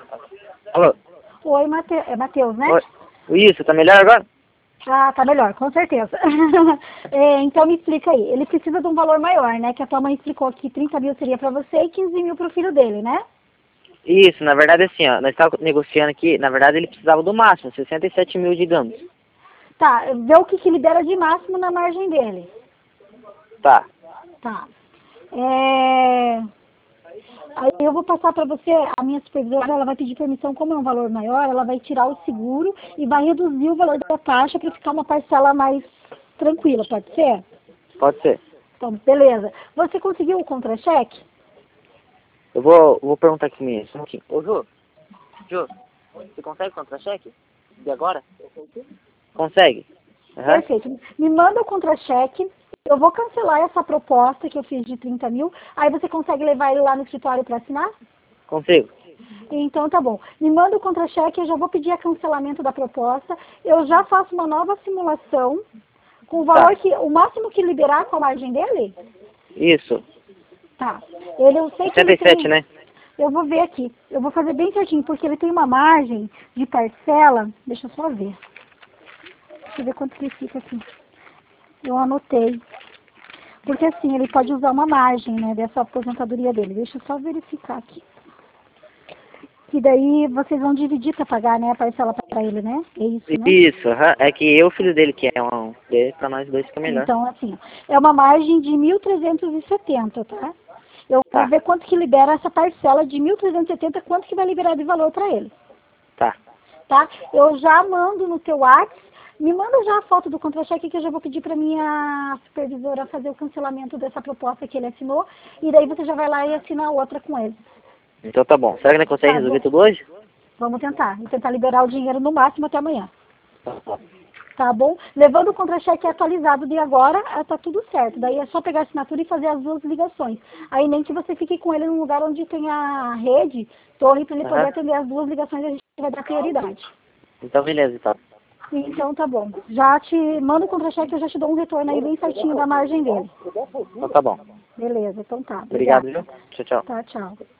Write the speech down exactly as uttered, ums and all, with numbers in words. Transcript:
Alô? Oi, Mate... é Matheus, né? Oi. Isso, tá melhor agora? Ah, tá melhor, com certeza. É, então me explica aí. Ele precisa de um valor maior, né? Que a tua mãe explicou que trinta mil seria pra você e quinze mil pro filho dele, né? Isso, na verdade assim, ó, nós estávamos negociando aqui, na verdade ele precisava do máximo, sessenta e sete mil, digamos. Tá, vê o que, que libera de máximo na margem dele. Tá. Tá. É... Aí eu vou passar para você, a minha supervisora, ela vai pedir permissão, como é um valor maior, ela vai tirar o seguro e vai reduzir o valor da taxa para ficar uma parcela mais tranquila, pode ser? Pode ser. Então, beleza. Você conseguiu o contra-cheque? Eu vou, vou perguntar aqui mesmo. Só um pouquinho. Ô, Ju, Ju, você consegue contra-cheque? De agora? Consegue? Uhum. Perfeito. Me manda o contra-cheque, eu vou cancelar essa proposta que eu fiz de trinta mil, aí você consegue levar ele lá no escritório para assinar? Consigo. Então tá bom. Me manda o contra-cheque, eu já vou pedir a cancelamento da proposta, eu já faço uma nova simulação com o valor Tá. que, o máximo que liberar com a margem dele? Isso. Tá. Ele, eu sei que sessenta ele e sete, tem, né? eu vou ver aqui, eu vou fazer bem certinho, porque ele tem uma margem de parcela, deixa eu só ver. Deixa eu ver quanto que ele fica aqui. Eu anotei. Porque assim, ele pode usar uma margem, né, dessa aposentadoria dele. Deixa eu só verificar aqui. Que daí vocês vão dividir para pagar, né, a parcela para ele, né? É isso, né? Isso, uhum. É que eu, o filho dele, que é um, para nós dois fica melhor. Então, assim, é uma margem de mil trezentos e setenta, tá? Eu Tá. vou ver quanto que libera essa parcela de mil trezentos e setenta, quanto que vai liberar de valor para ele, Tá. tá? Eu já mando no teu WhatsApp, me manda já a foto do contra-cheque que eu já vou pedir para minha supervisora fazer o cancelamento dessa proposta que ele assinou, e daí você já vai lá e assina outra com ele. Então tá bom. Será que nós conseguimos Tá resolver bom. tudo hoje? Vamos tentar. E tentar liberar o dinheiro no máximo até amanhã. Tá bom. Tá bom? Levando o contra-cheque atualizado de agora, ah, tá tudo certo. Daí é só pegar a assinatura e fazer as duas ligações. Aí nem que você fique com ele num lugar onde tem a rede, torre, para ele Uhum. poder atender as duas ligações, a gente vai dar prioridade. Então beleza, então. Então tá bom. Já te mando o contra-cheque, eu já te dou um retorno aí bem certinho da margem dele. Então tá bom. Beleza, então tá. Obrigado, Obrigada. viu? Tchau, tchau. Tá, tchau.